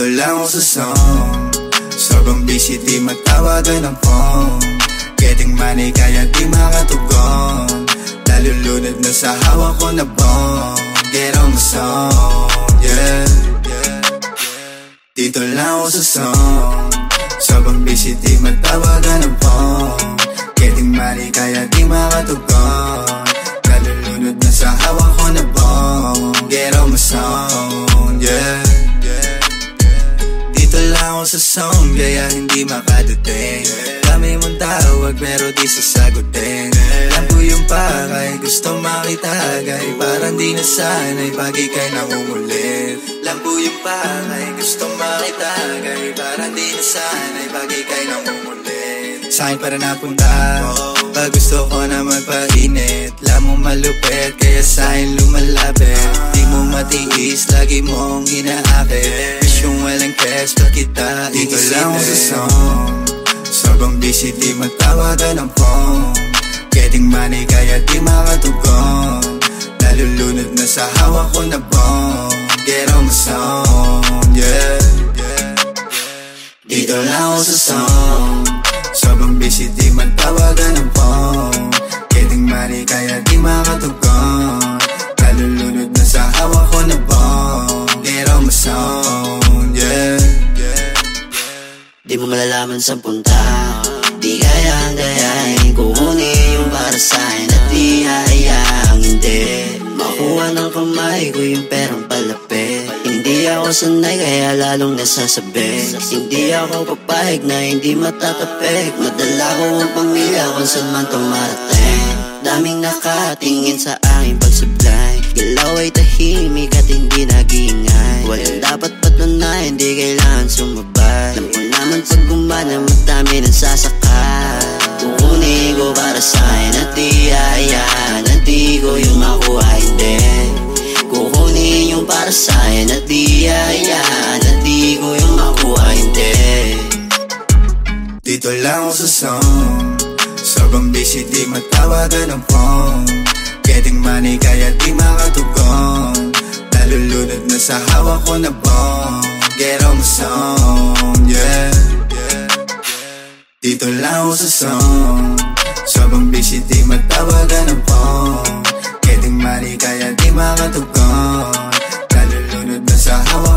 Dito lang ako sa song, sobrang busy di matawagan ng phone. Getting money kaya di makatugon, nalulunod na sa hawak ko na bong. Get on my song, yeah. Dito lang ako sa song, sobrang busy di matawagan ng phone. Getting money kaya di makatugon, nalulunod na sa hawak ko na bong. Get on my song, yeah. Dito lang ako sa song, kaya hindi makadating. Dami mong tawag pero di sasagutin. Alam ko yung pakay, gusto makitagay, parang di nasanay pag ika'y nangungulit. Alam ko yung pakay, gusto makitagay, parang di nasanay pag ika'y nangungulit. Sa'kin para napunta, pag gusto ko na magpainit. Alam mo malupit, kaya sa'kin lumalapit. Di mo matiis, lagi mong inaakit. Wish yung walang test, pa kita Dito iisipin. lang ako sa song, sobrang busy di matawagan ng phone. Getting money kaya di makatugon, nalulunod na sa hawak ko na bong. Get on my song, yeah. Dito lang ako sa song, sobrang busy di matawagan ng phone. Getting money kaya di makatugon, nalulunod na sa hawak ko na bong. Get on my song, yeah. Di mo malalaman sa punta, di kayang gayahin. Kukunin yung para sa'kin at di hayaang hindi makuha ng kamay ko yung perang palapit. Hindi ako sanay kaya lalong nasasabi. Hindi ako papayag na hindi matatapik. Madala ko ang pamilya kung saan man tumarating. Daming nakatingin sa aking pagsublay. Galaw ay tahimik at hindi nag-iingay. Walang dapat patunayan, hindi kailangan sumabay. Alam ko naman pag gumana, madami nang sasakay. Kukunin ko para sa'kin at di hayaan, at di ko yung makuha, hindi. Kukunin yung para sa'kin at di hayaan, at di ko yung makuha, hindi. Dito lang ako sa song, sobrang busy di matawagan ng phone. Getting money kaya di makatugon, nalulunod na sa hawak ko na bong. Get on my song, yeah. Dito lang ako sa song, sobrang busy di matawagan ng phone. Getting money kaya di makatugon, nalulunod na sa hawak